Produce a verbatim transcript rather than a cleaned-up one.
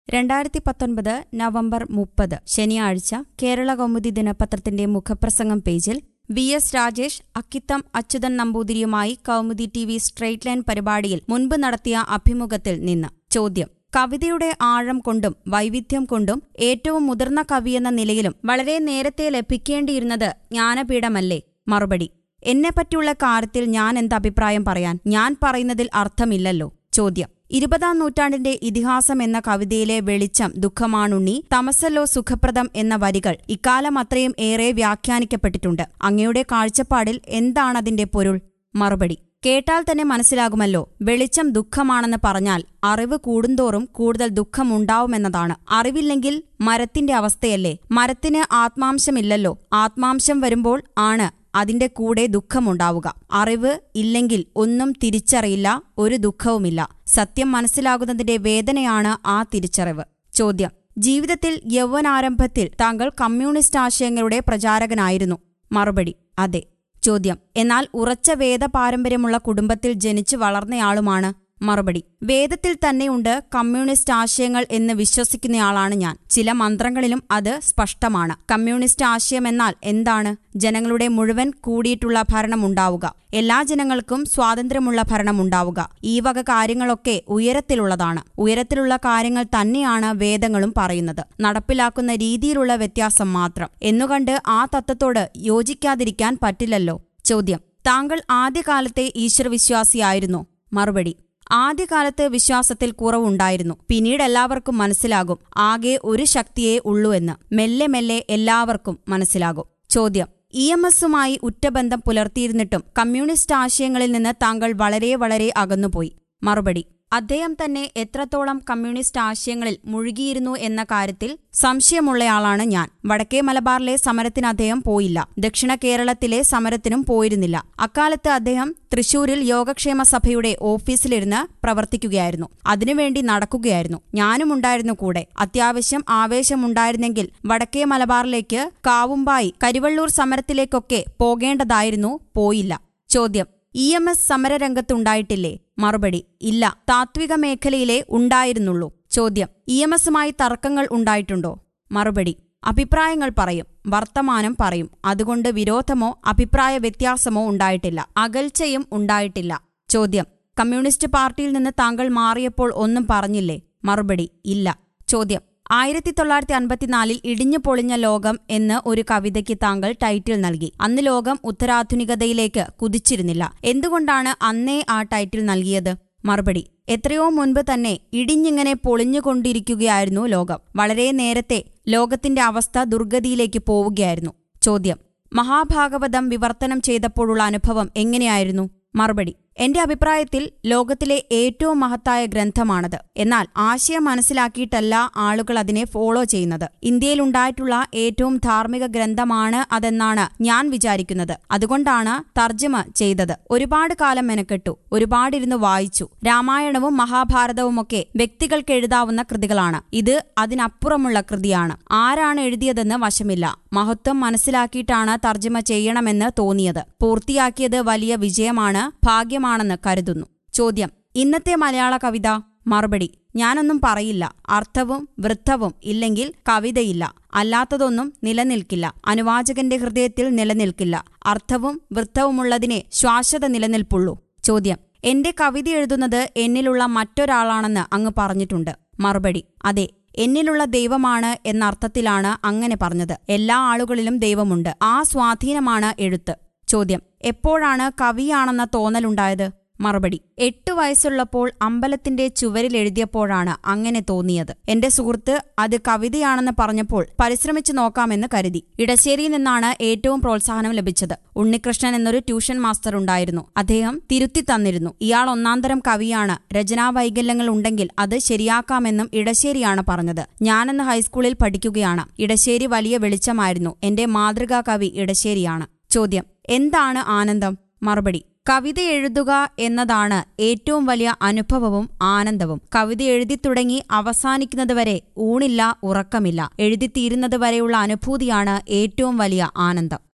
രണ്ടായിരത്തി പത്തൊൻപത് നവംബർ മുപ്പത് ശനിയാഴ്ച കേരള കൗമുദി ദിനപത്രത്തിന്റെ മുഖപ്രസംഗം പേജിൽ വി എസ് രാജേഷ് അക്കിത്തം അച്യുതൻ നമ്പൂതിരിയുമായി Kaumudi T V straight line പരിപാടിയിൽ മുൻപ് നടത്തിയ അഭിമുഖത്തിൽ നിന്ന് ചോദ്യം. കവിതയുടെ ആഴം കൊണ്ടും വൈവിധ്യം കൊണ്ടും ഏറ്റവും മുതിർന്ന കവിയെന്ന നിലയിലും വളരെ നേരത്തെ ലഭിക്കേണ്ടിയിരുന്നത് ജ്ഞാനപീഠമല്ലേ? മറുപടി: എന്നെപ്പറ്റിയുള്ള കാര്യത്തിൽ ഞാൻ എന്ത് അഭിപ്രായം പറയാൻ? ഞാൻ പറയുന്നതിൽ അർത്ഥമില്ലല്ലോ. ചോദ്യം. ഇരുപതാം നൂറ്റാണ്ടിന്റെ ഇതിഹാസം എന്ന കവിതയിലെ വെളിച്ചം ദുഃഖമാണുണ്ണി, തമസല്ലോ സുഖപ്രദം എന്ന വരികൾ ഇക്കാലം അത്രയും ഏറെ വ്യാഖ്യാനിക്കപ്പെട്ടിട്ടുണ്ട്. അങ്ങയുടെ കാഴ്ചപ്പാടിൽ എന്താണതിന്റെ പൊരുൾ? മറുപടി: കേട്ടാൽ തന്നെ മനസ്സിലാകുമല്ലോ. വെളിച്ചം ദുഃഖമാണെന്ന് പറഞ്ഞാൽ അറിവ് കൂടുന്തോറും കൂടുതൽ ദുഃഖമുണ്ടാവുമെന്നതാണ്. അറിവില്ലെങ്കിൽ മരത്തിന്റെ അവസ്ഥയല്ലേ? മരത്തിന് ആത്മാംശമില്ലല്ലോ. ആത്മാംശം വരുമ്പോൾ ആണ് അതിന്റെ കൂടെ ദുഃഖമുണ്ടാവുക. അറിവ് ഇല്ലെങ്കിൽ ഒന്നും തിരിച്ചറിയില്ല, ഒരു ദുഃഖവുമില്ല. സത്യം മനസ്സിലാകുന്നതിന്റെ വേദനയാണ് ആ തിരിച്ചറിവ്. ചോദ്യം. ജീവിതത്തിൽ യൗവനാരംഭത്തിൽ താങ്കൾ കമ്മ്യൂണിസ്റ്റ് ആശയങ്ങളുടെ പ്രചാരകനായിരുന്നു. മറുപടി: അതെ. ചോദ്യം. എന്നാൽ ഉറച്ച വേദ പാരമ്പര്യമുള്ള കുടുംബത്തിൽ ജനിച്ചു വളർന്നയാളുമാണ്. മറുപടി: വേദത്തിൽ തന്നെയുണ്ട് കമ്മ്യൂണിസ്റ്റ് ആശയങ്ങൾ എന്ന് വിശ്വസിക്കുന്നയാളാണ് ഞാൻ. ചില മന്ത്രങ്ങളിലും അത് സ്പഷ്ടമാണ്. കമ്മ്യൂണിസ്റ്റ് ആശയമെന്നാൽ എന്താണ്? ജനങ്ങളുടെ മുഴുവൻ കൂടിയിട്ടുള്ള ഭരണമുണ്ടാവുക, എല്ലാ ജനങ്ങൾക്കും സ്വാതന്ത്ര്യമുള്ള ഭരണമുണ്ടാവുക. ഈ വക കാര്യങ്ങളൊക്കെ ഉയരത്തിലുള്ളതാണ്. ഉയരത്തിലുള്ള കാര്യങ്ങൾ തന്നെയാണ് വേദങ്ങളും പറയുന്നത്. നടപ്പിലാക്കുന്ന രീതിയിലുള്ള വ്യത്യാസം മാത്രം എന്നുകണ്ട് ആ തത്വത്തോട് യോജിക്കാതിരിക്കാൻ പറ്റില്ലല്ലോ. ചോദ്യം. താങ്കൾ ആദ്യകാലത്തെ ഈശ്വരവിശ്വാസിയായിരുന്നോ? മറുപടി: ആദ്യകാലത്ത് വിശ്വാസത്തിൽ കുറവുണ്ടായിരുന്നു. പിന്നീട് എല്ലാവർക്കും മനസ്സിലാകും ആകെ ഒരു ശക്തിയേ ഉള്ളൂ എന്ന്. മെല്ലെ മെല്ലെ എല്ലാവർക്കും മനസ്സിലാകും. ചോദ്യം. ഇ എം എസുമായി ഉറ്റബന്ധം പുലർത്തിയിരുന്നിട്ടും കമ്മ്യൂണിസ്റ്റ് ആശയങ്ങളിൽ നിന്ന് താങ്കൾ വളരെ വളരെ അകന്നുപോയി. മറുപടി: അദ്ദേഹം തന്നെ എത്രത്തോളം കമ്മ്യൂണിസ്റ്റ് ആശയങ്ങളിൽ മുഴുകിയിരുന്നു എന്ന കാര്യത്തിൽ സംശയമുള്ളയാളാണ് ഞാൻ. വടക്കേ മലബാറിലെ സമരത്തിന് അദ്ദേഹം പോയില്ല. ദക്ഷിണ കേരളത്തിലെ സമരത്തിനും പോയിരുന്നില്ല. അക്കാലത്ത് അദ്ദേഹം തൃശൂരിൽ യോഗക്ഷേമ സഭയുടെ ഓഫീസിലിരുന്ന് പ്രവർത്തിക്കുകയായിരുന്നു. അതിനുവേണ്ടി നടക്കുകയായിരുന്നു. ഞാനും ഉണ്ടായിരുന്നു കൂടെ. അത്യാവശ്യം ആവേശമുണ്ടായിരുന്നെങ്കിൽ വടക്കേ മലബാറിലേക്ക്, കാവുമ്പായി, കരിവള്ളൂർ സമരത്തിലേക്കൊക്കെ പോകേണ്ടതായിരുന്നു. പോയില്ല. ചോദ്യം. ഇ എം എസ് സമരരംഗത്തുണ്ടായിട്ടില്ലേ? മറുപടി: ഇല്ല. താത്വിക മേഖലയിലേ ഉണ്ടായിരുന്നുള്ളൂ. ചോദ്യം. ഇ എം എസുമായി തർക്കങ്ങൾ ഉണ്ടായിട്ടുണ്ടോ? മറുപടി: അഭിപ്രായങ്ങൾ പറയും, വർത്തമാനം പറയും. അതുകൊണ്ട് വിരോധമോ അഭിപ്രായ വ്യത്യാസമോ ഉണ്ടായിട്ടില്ല. അകൽച്ചയും ഉണ്ടായിട്ടില്ല. ചോദ്യം. കമ്മ്യൂണിസ്റ്റ് പാർട്ടിയിൽ നിന്ന് താങ്കൾ മാറിയപ്പോൾ ഒന്നും പറഞ്ഞില്ലേ? മറുപടി: ഇല്ല. ചോദ്യം. ആയിരത്തി തൊള്ളായിരത്തി അൻപത്തിനാലിൽ ഇടിഞ്ഞു പൊളിഞ്ഞ ലോകം എന്ന് ഒരു കവിതയ്ക്ക് താങ്കൾ ടൈറ്റിൽ നൽകി. അന്ന് ലോകം ഉത്തരാധുനികതയിലേക്ക് കുതിച്ചിരുന്നില്ല. എന്തുകൊണ്ടാണ് അന്നേ ആ ടൈറ്റിൽ നൽകിയത്? മറുപടി: എത്രയോ മുൻപ് തന്നെ ഇടിഞ്ഞിങ്ങനെ പൊളിഞ്ഞുകൊണ്ടിരിക്കുകയായിരുന്നു ലോകം. വളരെ നേരത്തെ ലോകത്തിന്റെ അവസ്ഥ ദുർഗതിയിലേക്ക് പോവുകയായിരുന്നു. ചോദ്യം. മഹാഭാഗവതം വിവർത്തനം ചെയ്തപ്പോഴുള്ള അനുഭവം എങ്ങനെയായിരുന്നു? മറുപടി: എന്റെ അഭിപ്രായത്തിൽ ലോകത്തിലെ ഏറ്റവും മഹത്തായ ഗ്രന്ഥമാണത്. എന്നാൽ ആശയം മനസ്സിലാക്കിയിട്ടല്ല ആളുകൾ അതിനെ ഫോളോ ചെയ്യുന്നത്. ഇന്ത്യയിലുണ്ടായിട്ടുള്ള ഏറ്റവും ധാർമ്മിക ഗ്രന്ഥമാണ് അതെന്നാണ് ഞാൻ വിചാരിക്കുന്നത്. അതുകൊണ്ടാണ് തർജ്ജമ ചെയ്തത്. ഒരുപാട് കാലം മെനക്കെട്ടു. ഒരുപാടിരുന്ന് വായിച്ചു. രാമായണവും മഹാഭാരതവുമൊക്കെ വ്യക്തികൾക്ക് എഴുതാവുന്ന കൃതികളാണ്. ഇത് അതിനപ്പുറമുള്ള കൃതിയാണ്. ആരാണ് എഴുതിയതെന്ന് വശമില്ല. മഹത്വം മനസ്സിലാക്കിയിട്ടാണ് തർജ്ജമ ചെയ്യണമെന്ന് തോന്നിയത്. പൂർത്തിയാക്കിയത് വലിയ വിജയമാണ്, ഭാഗ്യമാണെന്ന് കരുതുന്നു. ചോദ്യം. ഇന്നത്തെ മലയാള കവിത? മറുപടി: ഞാനൊന്നും പറയില്ല. അർത്ഥവും വൃത്തവും ഇല്ലെങ്കിൽ കവിതയില്ല. അല്ലാത്തതൊന്നും നിലനിൽക്കില്ല. അനുവാചകന്റെ ഹൃദയത്തിൽ നിലനിൽക്കില്ല. അർത്ഥവും വൃത്തവുമുള്ളതിനെ ശ്വാശ്വത നിലനിൽപ്പുള്ളൂ. ചോദ്യം. എന്റെ കവിത എഴുതുന്നത് എന്നിലുള്ള മറ്റൊരാളാണെന്ന് അങ്ങ് പറഞ്ഞിട്ടുണ്ട്. മറുപടി: അതെ. എന്നിലുള്ള ദൈവമാണ് എന്നർത്ഥത്തിലാണ് അങ്ങനെ പറഞ്ഞത്. എല്ലാ ആളുകളിലും ദൈവമുണ്ട്. ആ സ്വാധീനമാണ് എഴുത്ത്. ചോദ്യം. എപ്പോഴാണ് കവിയാണെന്ന തോന്നലുണ്ടായത്? മറുപടി: എട്ടു വയസ്സുള്ളപ്പോൾ അമ്പലത്തിന്റെ ചുവരിൽ എഴുതിയപ്പോഴാണ് അങ്ങനെ തോന്നിയത്. എന്റെ സുഹൃത്ത് അത് കവിതയാണെന്ന് പറഞ്ഞപ്പോൾ പരിശ്രമിച്ചു നോക്കാമെന്ന് കരുതി. ഇടശ്ശേരിയിൽ നിന്നാണ് ഏറ്റവും പ്രോത്സാഹനം ലഭിച്ചത്. ഉണ്ണികൃഷ്ണൻ എന്നൊരു ട്യൂഷൻ മാസ്റ്റർ ഉണ്ടായിരുന്നു. അദ്ദേഹം തിരുത്തി തന്നിരുന്നു. ഇയാൾ ഒന്നാന്തരം കവിയാണ്, രചനാ വൈകല്യങ്ങൾ ഉണ്ടെങ്കിൽ അത് ശരിയാക്കാമെന്നും ഇടശ്ശേരിയാണ് പറഞ്ഞത്. ഞാനന്ന് ഹൈസ്കൂളിൽ പഠിക്കുകയാണ്. ഇടശ്ശേരി വലിയ വെളിച്ചമായിരുന്നു. എന്റെ മാതൃകാ കവി ഇടശ്ശേരിയാണ്. ചോദ്യം. എന്താണ് ആനന്ദം? മറുപടി: കവിത എഴുതുക എന്നതാണ് ഏറ്റവും വലിയ അനുഭവവും ആനന്ദവും. കവിത എഴുതി തുടങ്ങി അവസാനിക്കുന്നതുവരെ ഊണില്ല, ഉറക്കമില്ല. എഴുതിത്തീരുന്നതുവരെയുള്ള അനുഭൂതിയാണ് ഏറ്റവും വലിയ ആനന്ദം.